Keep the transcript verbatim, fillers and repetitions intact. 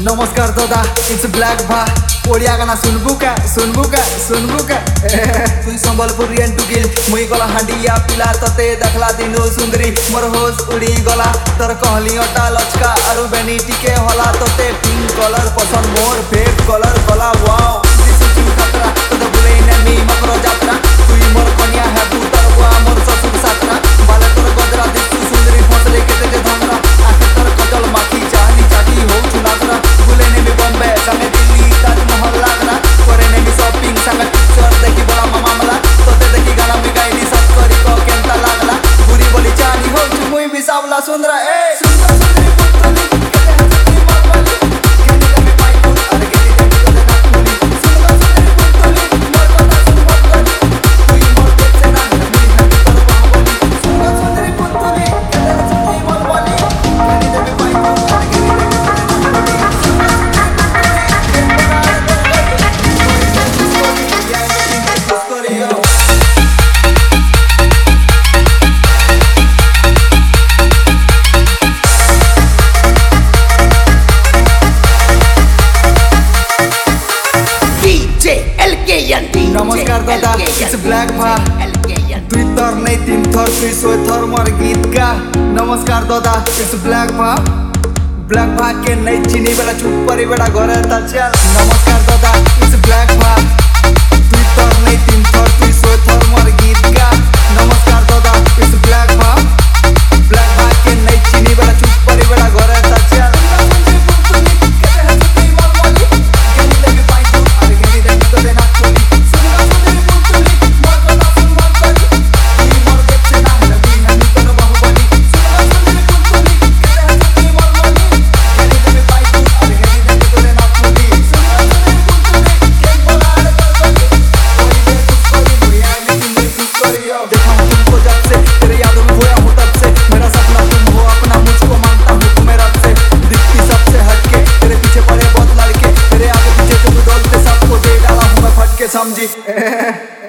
नमस्कार दादा, it's black भा ओडिया गाना सुनबू का सुनबू का सुनबू का तुई संबलपुरी एंड टू गिल मुई गला हांडिया पिला तते देखला दिनो सुंदरी मोर होश उड़ी गला तोर कहली अटा लचका आरु बेनी टिके होला तते पिंक कलर पसंद मोर फेक कलर गला वाओ दिस इज खतरा तो बुले नेमी मकरो जात्रा तुई मोर कन्या है पुतर बुआ मोर ससुर सात्रा बाले तोर गदरा दिस सुंदरी फसले के ते धमरा आखे तोर कजल माखी चाहनी चाटी हो चुनादरा बुले नेमी बॉम्बे संगे दिल्ली ताजमहल लागरा करे नेमी शॉपिंग संगे पिक्चर देखी बड़ा मामा मला तोते देखी गाना में गाइली सब करी को केंता लागला बुरी बोली चानी हो मुई भी सावला सुंदरा ए सुंदर सुंदरी पुतली नमस्कार दादा, इट्स ब्लैक भा दुई थर नहीं तीन थर दुई सौ थर मोर गीत का नमस्कार दादा, इट्स ब्लैक भा ब्लैक भा के नहीं चिनी बेला चुप परी बेटा घरे ता चल नमस्कार दादा, इट्स ब्लैक भा दुई थर नहीं तीन थर दुई सौ थर मोर गीत का नमस्कार दादा, इट्स ब्लैक भा ब्लैक भा के नहीं चिनी बेला चुप परी बेटा घरे ता चल समझी